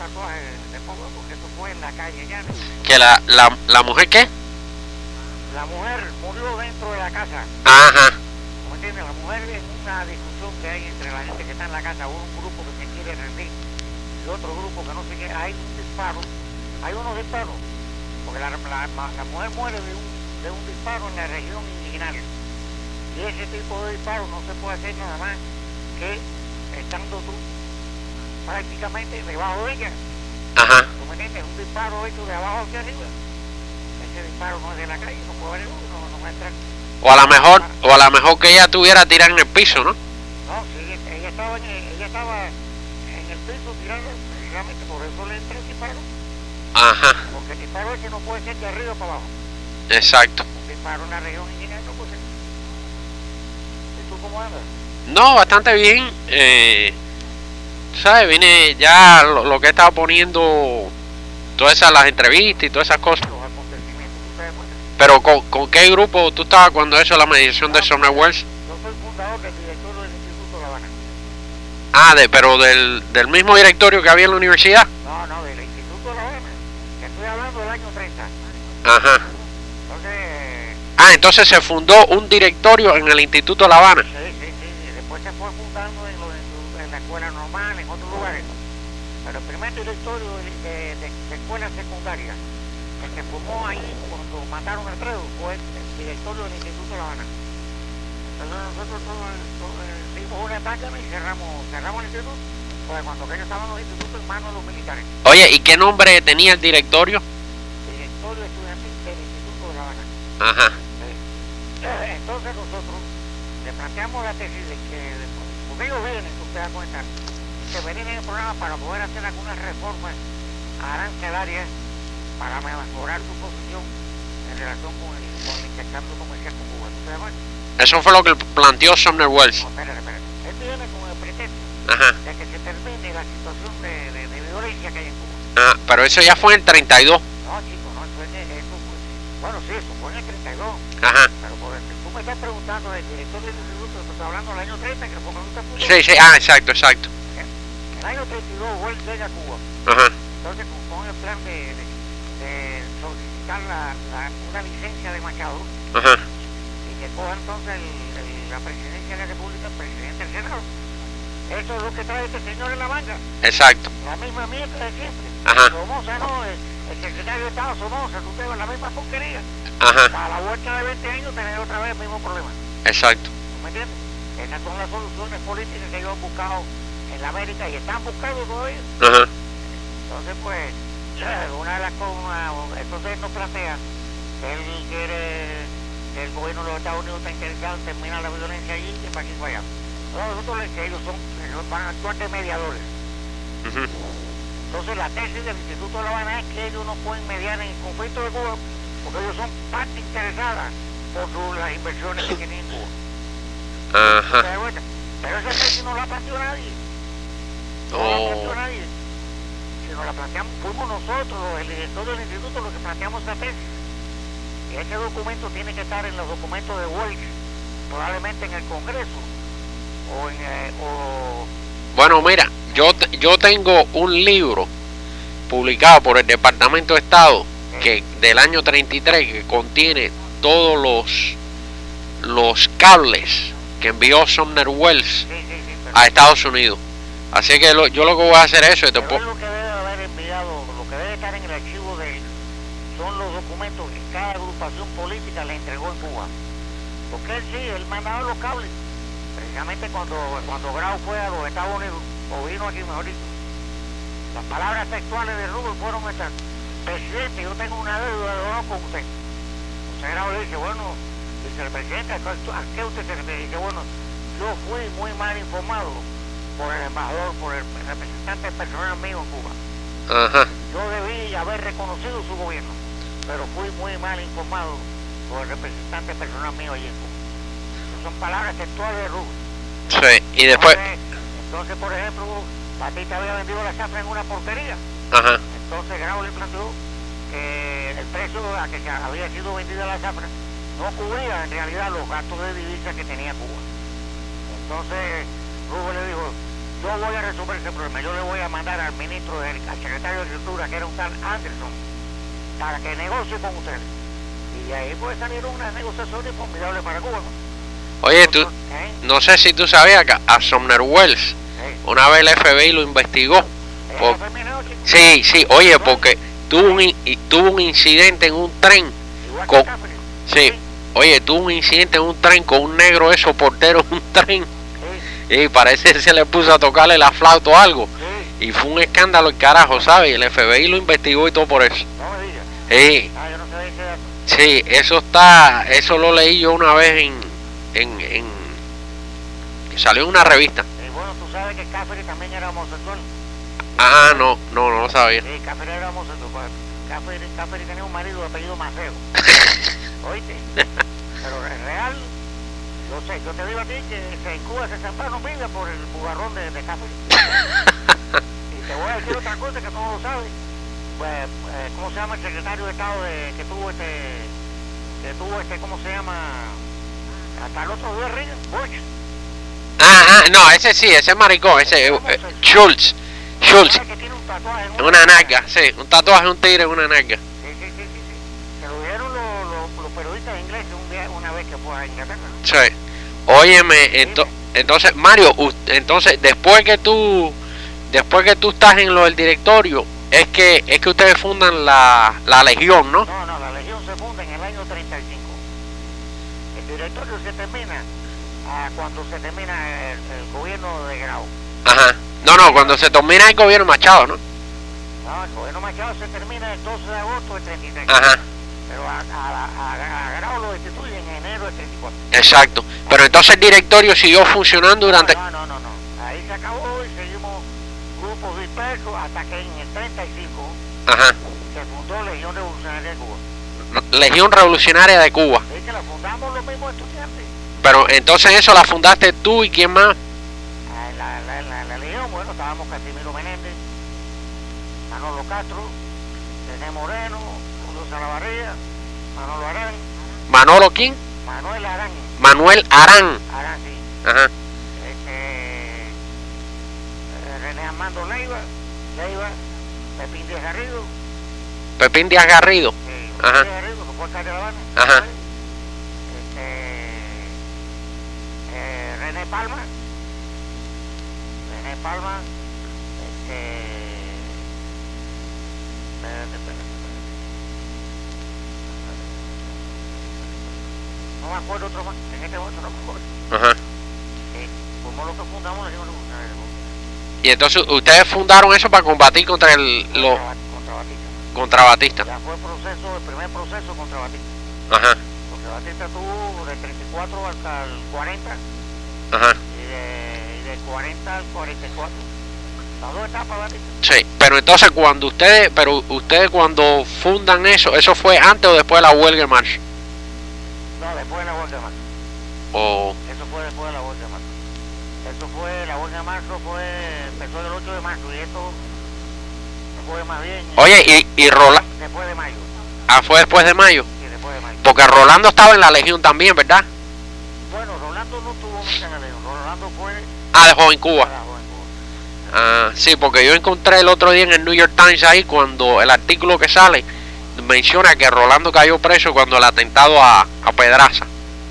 tatuaje de poco, porque eso fue en la calle ya. ¿Que la mujer qué? La mujer murió dentro de la casa. Ajá. ¿Me entiendes? La mujer es una discusión que hay entre la gente que está en la casa, un grupo que se quiere rendir y otro grupo que no se quiere. Hay un disparo, hay unos disparos, porque la mujer muere de un disparo en la región inguinal. Y ese tipo de disparo no se puede hacer nada más que estando tú prácticamente debajo de ella. Ajá. ¿Tú me entiendes? Un disparo hecho de abajo hacia arriba. Ese disparo no es de la calle, no puede haber uno, no va a entrar. O a lo mejor que ella estuviera tirada en el piso, ¿no? No, sí, ella estaba en el piso tirando, precisamente por eso le entró el disparo. Ajá. Porque el disparo ese no puede ser de arriba para abajo. Exacto. Un disparo en la región inguinal no puede ser. ¿Y tú cómo andas? No, bastante bien. ¿Sabes? Vine ya lo que he estado poniendo, todas esas las entrevistas y todas esas cosas. Los acontecimientos, ¿tú te das cuenta? Pero ¿con qué grupo tú estabas cuando eso, la mediación de Sumner Wells? Yo soy fundador del directorio del Instituto La Habana. Ah, pero del mismo directorio que había en la universidad. No, del Instituto La Habana. Que estoy hablando del año 30. Ajá. Entonces, Entonces se fundó un directorio en el Instituto La Habana. sí. Después se fue fundando en la escuela normal, en otros lugares. Pero el primer directorio de escuela secundaria que se formó ahí cuando mataron al Alfredo fue el directorio del Instituto La Habana. Entonces nosotros dimos una tácana y cerramos el instituto, pues cuando ellos estaban los institutos en manos de los militares. Oye, ¿y qué nombre tenía el directorio? Directorio estudiantil del Instituto de La Habana. Ajá. Entonces nosotros le planteamos la tesis de que, porque ellos vienen, tú te das cuenta, que vienen en el programa para poder hacer algunas reformas arancelarias para mejorar su posición en relación con el intercambio comercial con Cuba. ¿Tú te das cuenta? Eso fue lo que planteó Sumner Wells. No, espérate. Él viene con el pretexto Ajá. de que se termine la situación de violencia que hay en Cuba. Ah, pero eso ya fue en el 32. No, chico, no, eso fue, bueno, sí, eso fue en el 32. Ajá. Pero por el que tú me estás preguntando del director del instituto, te estoy hablando del año 30, que fue cuando usted fundó. Sí, exacto. En el año 32 Wells llega a Cuba. Ajá. Entonces con el plan de solicitar una licencia de Machado. Ajá. Y que coja entonces la presidencia de la República, el presidente del Senado. Eso es lo que trae este señor en la manga. Exacto. La misma mierda de siempre. Ajá. Somoza no, el secretario de Estado Somoza, tú te vas la misma porquería. Ajá. A la vuelta de 20 años tener otra vez el mismo problema. Exacto. ¿Tú me entiendes? Esas son las soluciones políticas que ellos han buscado en la América y están buscando todavía. Ajá. Entonces, pues, una de las cosas, entonces él nos plantea que él quiere que el gobierno de los Estados Unidos está interesado en terminar la violencia allí y para aquí y para allá. Nosotros les que ellos van a actuar de mediadores. Ujú. Entonces la tesis del Instituto de La Habana es que ellos no pueden mediar en el conflicto de Cuba porque ellos son parte interesada por las inversiones que tienen en Cuba. Ajá. Pero esa tesis no la planteó nadie. No la planteó nadie. Si nos la planteamos, fuimos nosotros, el director del instituto, los que planteamos esa tesis. Y ese documento tiene que estar en los documentos de Wells, probablemente en el Congreso. Bueno, mira, yo tengo un libro publicado por el Departamento de Estado que del año 33 que contiene todos los cables que envió Sumner Wells a Estados Unidos. Así que yo lo que voy a hacer es eso. Pero lo que debe haber enviado, lo que debe estar en el archivo de él, son los documentos que cada agrupación política le entregó en Cuba. Porque él sí, él mandaba los cables. Precisamente cuando Grau fue a los Estados Unidos, o vino aquí mejor dicho, las palabras textuales de Rubio fueron estas: presidente, yo tengo una deuda de honor con usted. José Grau le dice, bueno, dice el presidente, ¿a qué usted se refiere? Dice, bueno, yo fui muy mal informado por el embajador, por el representante personal mío en Cuba. Ajá. Yo debí haber reconocido su gobierno, pero fui muy mal informado por el representante personal mío allí en Cuba. Son palabras textuales de Rubio. Sí, y después... Entonces, por ejemplo, Batista había vendido la zafra en una porquería. Ajá. Entonces Grau le planteó que el precio a que había sido vendida la zafra no cubría en realidad los gastos de divisa que tenía Cuba. Entonces Rubio le dijo, yo voy a resolver ese problema. Yo le voy a mandar al ministro, al secretario de Agricultura, que era un tal Anderson, para que negocie con ustedes. Y ahí pues salieron unas negociaciones formidables para Cuba, ¿no? Oye, tú, no sé si tú sabías que a Sumner Wells una vez el FBI lo investigó. Sí, sí, oye, porque tuvo un incidente en un tren con, sí, oye, tuvo un incidente en un tren con un negro de soportero en un tren y parece que se le puso a tocarle la flauta o algo y fue un escándalo el carajo, ¿sabes? Y el FBI lo investigó y todo por eso. No me digas. Sí, Yo no sabía ese dato. sí, eso lo leí yo una vez salió en una revista. Bueno, tú sabes que Caffery también era homosexual. Ah, no lo sabía. Sí, Caffery era homosexual. Caffery tenía un marido de apellido Maceo. ¿Oíste? Pero en real, yo sé, yo te digo a ti que en Cuba se sembraron vidas por el bugarrón de Caffery. Y te voy a decir otra cosa que tú no lo sabes. Pues, ¿cómo se llama el secretario de Estado que tuvo ¿cómo se llama? Hasta el otro día, Reagan, Bush. No, ese sí, ese maricón, ese Schultz. Que tiene un tatuaje en una nalga, sí, un tatuaje de un tigre en una nalga. Sí. Se lo dieron los periodistas ingleses una vez que fue a Inglaterra. Sí. Óyeme, entonces, Mario, entonces después que tú estás en lo del directorio, es que ustedes fundan la Legión, ¿no? No, la Legión se funda en el año 35. El directorio se termina cuando se termina el gobierno de Grau. Ajá. No, cuando se termina el gobierno Machado, ¿no? No, el gobierno Machado se termina el 12 de agosto del 33. Ajá. Pero a Grau lo destituyen en enero del 34. Exacto. Pero entonces el directorio siguió funcionando durante... No. Ahí se acabó y seguimos grupos dispersos hasta que en el 35 Ajá. se fundó Legión Revolucionaria de Cuba. Legión Revolucionaria de Cuba. Es que la fundamos los mismos estudiantes. Pero entonces eso la fundaste tú y quién más. La Legión, bueno, estábamos Casimiro Menéndez, Manolo Castro, René Moreno, Julio Salavarría, Manolo Arán. ¿Manolo quién? Manuel Arán. Manuel Arán. Arán, sí. Ajá. René Armando Leiva, Pepín Díaz Garrido. Pepín Díaz Garrido. Sí, ajá. Díaz Garrido, que fue alcalde de La Habana. Ajá. René Palma, no me acuerdo otro más, en este momento no me acuerdo. Ajá. Como lo que fundamos la Legión Revolucionaria. Y entonces ustedes fundaron eso para combatir contra contra Batista. Ya fue el primer proceso contra Batista. Ajá. Porque Batista tuvo del 34 hasta el 40. Ajá. Y del 40 al 44. Las dos etapas, Batista. Sí, pero entonces ustedes cuando fundan eso fue antes o después de la huelga de marzo. No, después de la huelga de marzo. Eso fue después de la huelga de marzo. La huelga de marzo empezó el 8 de marzo y esto fue más bien. Oye, y Rolando. Después de mayo. Ah, fue después de mayo. Sí, después de mayo. Porque Rolando estaba en la Legión también, ¿verdad? Bueno, Rolando no tuvo nunca en la Legión. Rolando fue. De Joven Cuba. Sí, porque yo encontré el otro día en el New York Times ahí cuando el artículo que sale menciona que Rolando cayó preso cuando el atentado a Pedraza.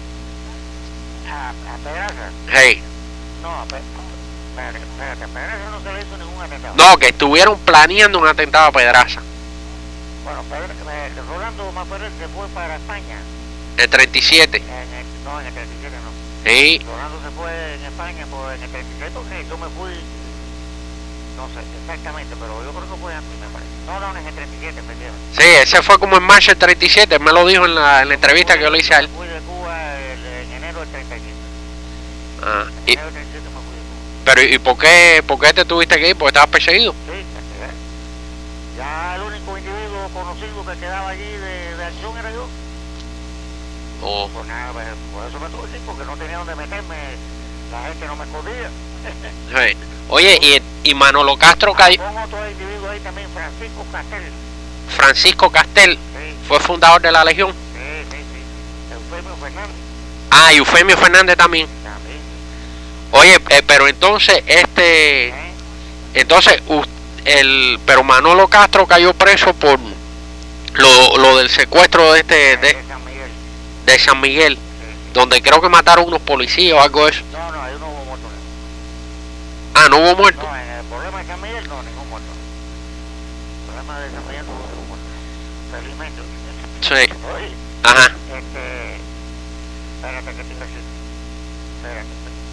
¿A Pedraza? Hey. No, espérate, a Pedraza no se le hizo ningún atentado. No, que estuvieron planeando un atentado a Pedraza. Bueno, Rolando Maferrer se fue para España. El 37. No, en el 37 no. Sí. Rolando se fue en España en el 36 porque yo me fui, no sé exactamente, pero yo creo que fue antes, me parece. No, en el 37, me entiendes. Sí, ese fue como en marzo del 37, él me lo dijo en la entrevista que yo le hice a él. Fui de Cuba en enero del 37. En enero del 37 me fui de Cuba. Pero ¿y por qué te tuviste que ir? ¿Porque estabas perseguido? Sí, ya el único individuo conocido que quedaba allí de acción era yo. Pues nada, por eso me tuve que ir, porque no tenía donde meterme, la gente no me escondía. Sí. Oye, y Manolo Castro cayó. Pongo otro individuo ahí también, Francisco Castel. Francisco Castel, sí. Fue fundador de la Legión. Sí. Eufemio Fernández. Y Eufemio Fernández también. Oye, pero entonces, ¿Eh? entonces, pero Manolo Castro cayó preso por lo del secuestro de San Miguel. de San Miguel, Sí. donde creo que mataron unos policías o algo de eso. No, ahí no hubo muertos. Ah, no hubo muertos. No, en el problema de San Miguel no, ningún muerto. El problema de San Miguel no hubo ningún muerto. Felizmente. Sí. Oye, Ajá. espérate que te iba a decir. Espérate.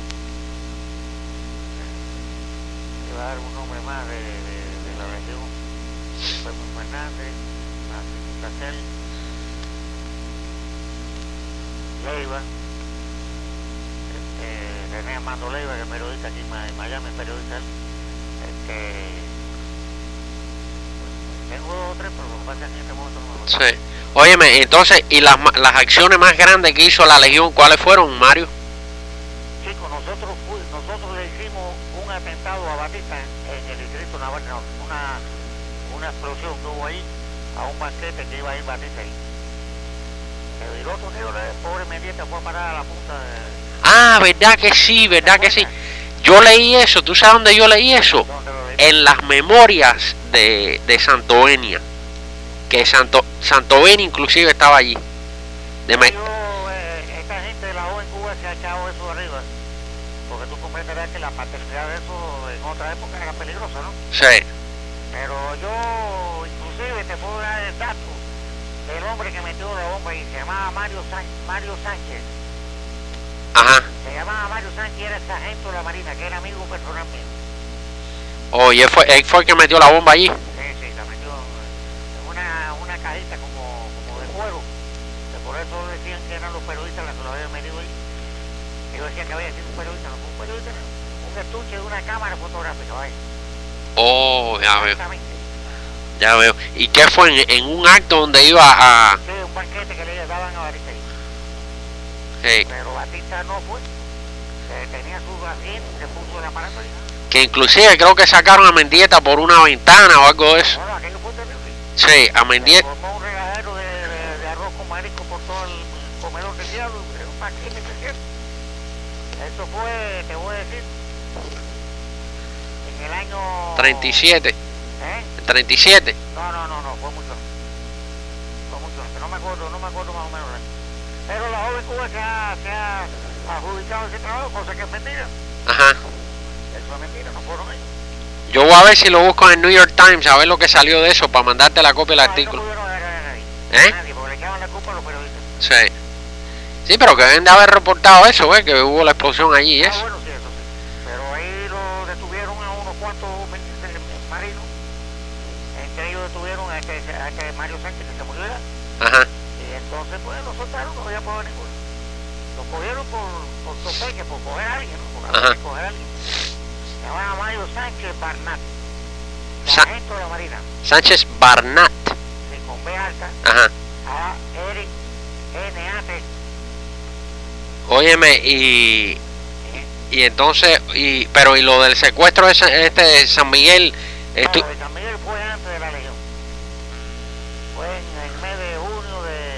Te iba a dar un nombre más de la región. Pedro Fernández, Francisco Castel, Leiva, René Armando Leiva, que es periodista aquí en Miami, es periodista él. Tengo 2 o 3, pero lo que pasa es que en este momento no me acuerdo. Sí. Óyeme, entonces, ¿y las acciones más grandes que hizo la Legión, cuáles fueron, Mario? Chicos, nosotros le hicimos un atentado a Batista en el distrito Navarro, una explosión que hubo ahí a un banquete que iba a ir Batista ahí. El otro tío, el pobre Mendieta, fue a parar a la punta de... Ah, verdad que sí, verdad que sí. Yo leí eso, ¿tú sabes dónde yo leí eso? ¿Dónde lo leí? En las memorias de Santovenia, que Santovenia inclusive estaba allí. Esta gente de la O en Cuba se ha echado eso de arriba, porque tú comprenderás que la paternidad de eso en otra época era peligrosa, ¿no? Sí. Pero yo inclusive te puedo dar el dato del hombre que metió la bomba y se llamaba Mario Sánchez. Ajá. Se llamaba Mario Sánchez y era sargento de la Marina, que era amigo personal mío. Oye, él fue el que metió la bomba allí. Sí, la metió en una cajita como de cuero, que por eso decían que eran los periodistas los que lo habían metido ahí. Ellos decían que había sido un periodista, no fue un periodista, no. Un estuche de una cámara fotográfica, vaya. Oh, ya veo. Exactamente. Ya veo. ¿Y qué fue? ¿En un acto donde iba a...? Sí, un banquete que le daban a Batista ahí. Hey, Pero Batista no fue. Tenía su asiento, se puso el aparato ahí. que inclusive creo que sacaron a Mendieta por una ventana o algo de eso. No, aquello fue terrible. Sí, a Se Mendieta. formó un regadero de arroz con marisco por todo el comedor del diablo. Era un banquete especial. Eso fue, te voy a decir, en el año... 37. ¿Eh? 37. No, fue mucho antes. Fue mucho antes. No me acuerdo más o menos. Pero la joven Cuba se ha adjudicado ese trabajo, cosa que es mentira. Ajá. Eso es mentira, no fueron ellos. Yo voy a ver si lo busco en el New York Times, a ver lo que salió de eso, para mandarte la copia del artículo. No pudieron agarrar a nadie. ¿Eh? A nadie, porque le echaban la culpa a los periodistas. Sí. Sí, pero que deben de haber reportado eso, que hubo la explosión allí y eso. Bueno, sí, eso sí. Pero ahí lo detuvieron a unos cuantos marinos. Entre ellos detuvieron a este Mario Sánchez, que se murió ya. Ajá. Y entonces, pues, lo soltaron, no había prueba ninguna. Lo cogieron por topeque, por coger a alguien, ¿no? Por Ajá. coger a alguien. Se llamaba Mario Sánchez Barnat, Sa- de la Marina. Sánchez Barnat. Sí, con B alta, Ajá. A, Eric, N-A-T. Óyeme, y entonces, pero y lo del secuestro de San Miguel, No, lo de San Miguel fue antes de la Legión. Fue en el mes de junio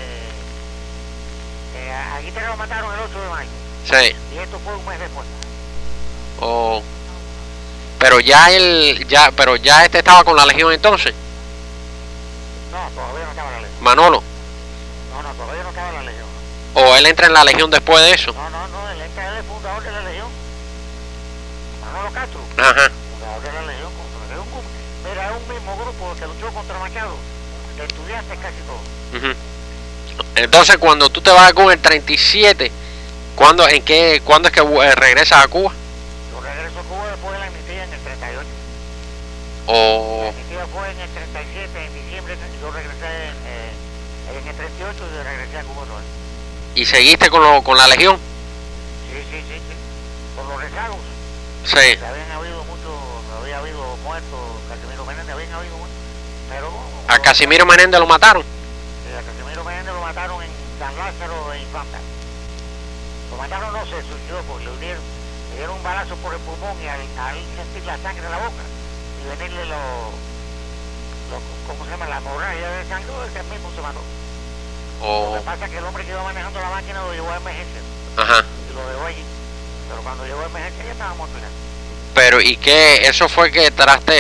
aquí te lo mataron el 8 de mayo. sí. Y esto fue un mes después. Oh. Pero ya este estaba con la Legión entonces, No, todavía no estaba la Legión. Manolo. No, todavía no estaba la Legión. O él entra en la Legión después de eso. No, él es el fundador de la Legión. Manolo Castro, Ajá. fundador de la Legión. Mira, es un mismo grupo que luchó contra Machado, de estudiantes casi todos. Ujú. Entonces, cuando tú te vas a Cuba en el 37, ¿cuándo es que regresas a Cuba? Yo regreso a Cuba después de la amnistía en el 38. O La amnistía fue en el 37, en diciembre. Yo regresé en el 38 y regresé a Cuba otra vez. ¿y seguiste con la Legión? Sí. Por los rezagos. Sí. Había habido muertos, Casimiro Menéndez, habían habido muertos. Pero A Casimiro Menéndez lo mataron. a Casimiro Menéndez lo mataron en San Lázaro e Infanta. Lo mataron, no se suicidó, porque le dieron un balazo por el pulmón y al sentir la sangre en la boca y venirle ¿cómo se llama? La hemorragia de sangre, ese mismo se mató. Lo O que pasa es que el hombre que iba manejando la máquina lo llevó a emergencia ajá. y lo dejó allí. Lo pero cuando llegó la emergencia ya estaba muerto ya. Pero, ¿y qué? ¿Eso fue que tras No,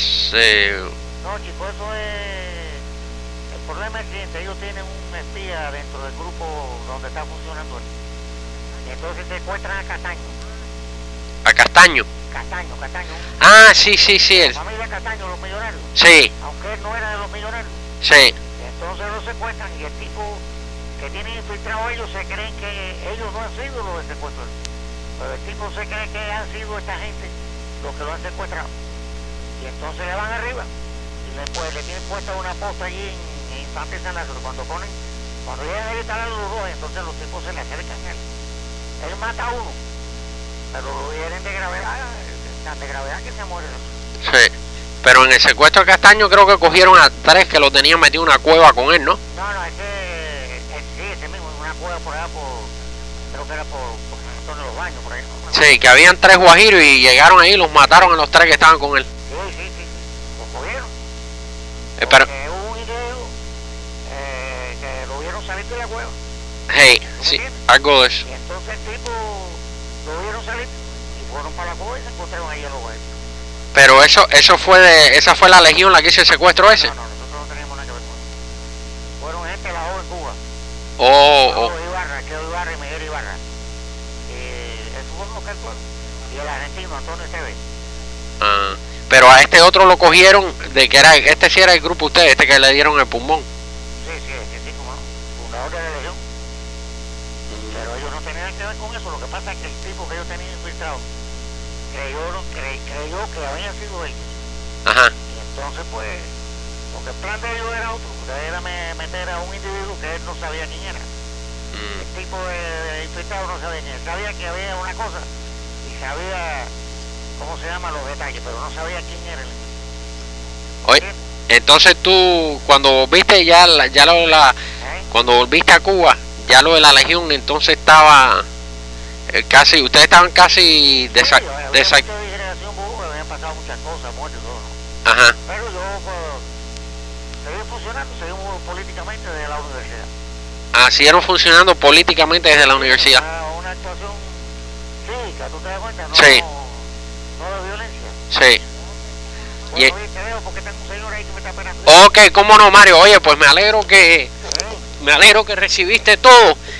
chicos, eso es... El problema es el siguiente, ellos tienen un espía dentro del grupo donde está funcionando él. Y entonces secuestran a Castaño. a Castaño? Castaño. Ah, sí, La familia Castaño, los millonarios. sí, Aunque él no era de los millonarios. sí, Entonces lo secuestran y el tipo que tiene infiltrado a ellos se creen que ellos no han sido los de secuestro. Pero el tipo se cree que han sido esta gente los que lo han secuestrado. Y entonces le van arriba y le tienen puesta una posta allí en Santa y San Lázaro. Cuando llegan a instalar los dos, entonces los tipos se le acercan a él. Él mata a uno, pero lo hieren de gravedad, tan de gravedad que se muere. sí. Pero en el secuestro de Castaño creo que cogieron a 3 que lo tenían metido en una cueva con él, ¿no? No, ese mismo, en una cueva por allá creo que era por San Antonio de los Baños, por ahí. ¿No? Sí, que habían 3 guajiros y llegaron ahí y los mataron a los 3 que estaban con él. Sí, los cogieron. Pero, Hubo un individuo que lo vieron salir de la cueva. hey, sí, algo de eso. Y entonces el tipo lo vieron salir y fueron para la cueva y se encontraron ahí a los guajiros. Pero esa fue la legión la que hizo el secuestro ese. No, nosotros no teníamos nada que ver con eso. Fueron gente de la joven Cuba. Oh. Quedo Ibarra y Miguel Ibarra. Eso fue lo que él fue. Y el argentino, Antonio Esteves. Ah, pero a este otro lo cogieron de que era, este sí era el grupo ustedes, este que le dieron el pulmón. Sí, como no. Fundador de la Legión. Pero ellos no tenían que ver con eso. Lo que pasa es que el tipo que ellos tenían infiltrado creyó que habían sido ellos. Ajá. Y entonces pues, porque el plan de ellos era otro, era meter a un individuo que él no sabía quién era. El tipo de infiltrado no sabía quién era, sabía que había una cosa y sabía cómo se llaman los detalles, pero no sabía quién era el individuo. Oye, entonces tú cuando volviste cuando volviste a Cuba, ya lo de la legión entonces estaba casi, ustedes estaban casi Habían pasado muchas cosas, muertes y todo, ¿no? Ajá. Pero yo seguí funcionando, seguimos políticamente desde la universidad. Ah, siguieron funcionando políticamente desde la universidad. Una actuación cívica, ¿tú te das cuenta? No, Sí. No de violencia. Sí. Bueno, oye, te dejo porque tengo un señor ahí que me está esperando. Ok, cómo no, Mario. Oye, pues me alegro que recibiste todo